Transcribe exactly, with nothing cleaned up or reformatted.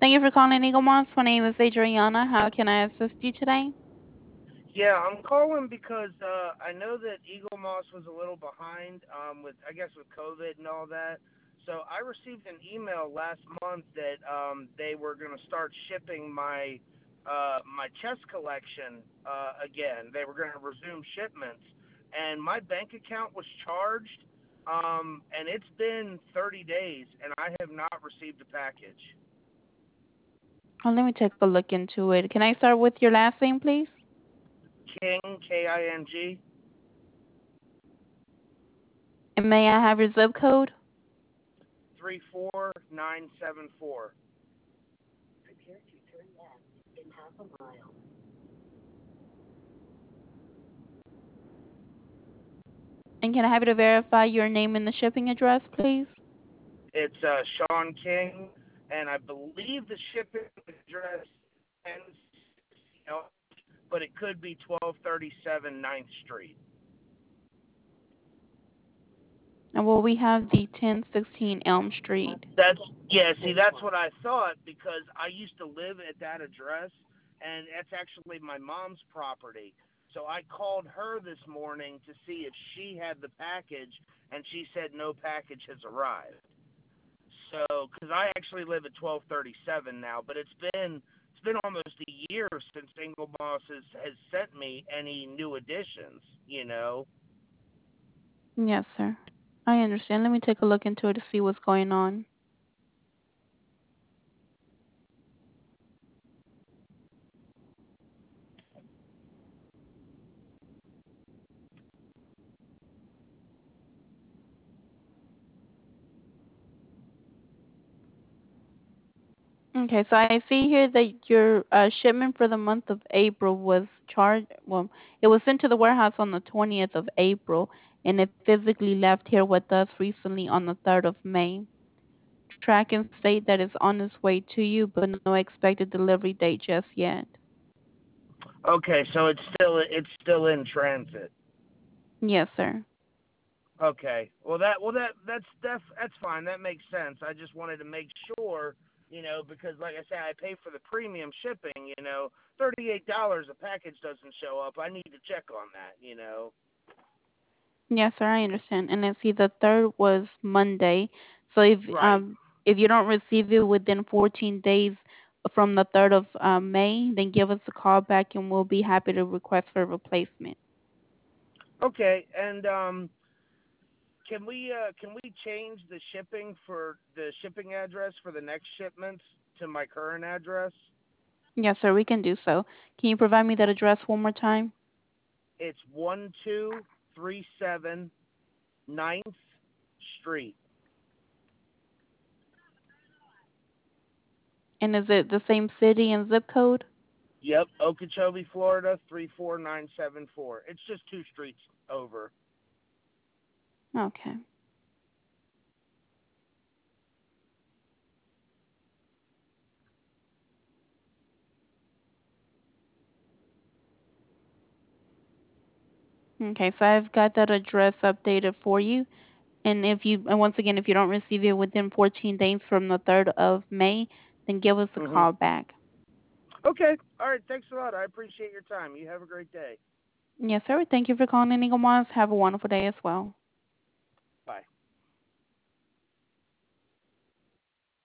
Thank you for calling Eagle Moss. My name is Adriana. How can I assist you today? Yeah, I'm calling because uh, I know that Eagle Moss was a little behind um, with, I guess, with COVID and all that. So I received an email last month that um, they were going to start shipping my uh, my chess collection uh, again. They were going to resume shipments, and my bank account was charged, um, and it's been thirty days, and I have not received a package. Oh, let me take a look into it. Can I start with your last name, please? King, K I N G, And may I have your zip code? three four nine seven four. And can I have you to verify your name and the shipping address, please? It's uh, Sean King, and I believe the shipping address ends, you know, but it could be twelve thirty-seven Ninth Street. And well, we have the ten sixteen Elm Street. That's yeah. See, that's what I thought because I used to live at that address, and that's actually my mom's property. So I called her this morning to see if she had the package, and she said no package has arrived. So, because I actually live at twelve thirty-seven now, but it's been it's been almost a year since Single Boss has, has sent me any new additions. You know. Yes, sir. I understand. Let me take a look into it to see what's going on. Okay, so I see here that your uh, shipment for the month of April was charged. Well, it was sent to the warehouse on the twentieth of April, and it physically left here with us recently on the third of May. Track and state that it's on its way to you, but no expected delivery date just yet. Okay, so it's still it's still in transit. Yes, sir. Okay. Well, that well that that's that's that's fine. That makes sense. I just wanted to make sure, you know, because like I said, I pay for the premium shipping. You know, thirty-eight dollars a package doesn't show up. I need to check on that. You know. Yes, sir. I understand. And I see the third was Monday. So if Right. um if you don't receive it within fourteen days from the third of uh, May, then give us a call back and we'll be happy to request for a replacement. Okay. And um, Can we uh can we change the shipping for the shipping address for the next shipments to my current address? Yes, sir. We can do so. Can you provide me that address one more time? It's one two three seven Ninth Street. And is it the same city and zip code? Yep, Okeechobee, Florida three four nine seven four. It's just two streets over. Okay. Okay, so I've got that address updated for you. And if you, and once again, if you don't receive it within fourteen days from the third of May, then give us a Mhm. call back. Okay. All right, thanks a lot. I appreciate your time. You have a great day. Yes, sir. Thank you for calling Eagle Moss. Have a wonderful day as well.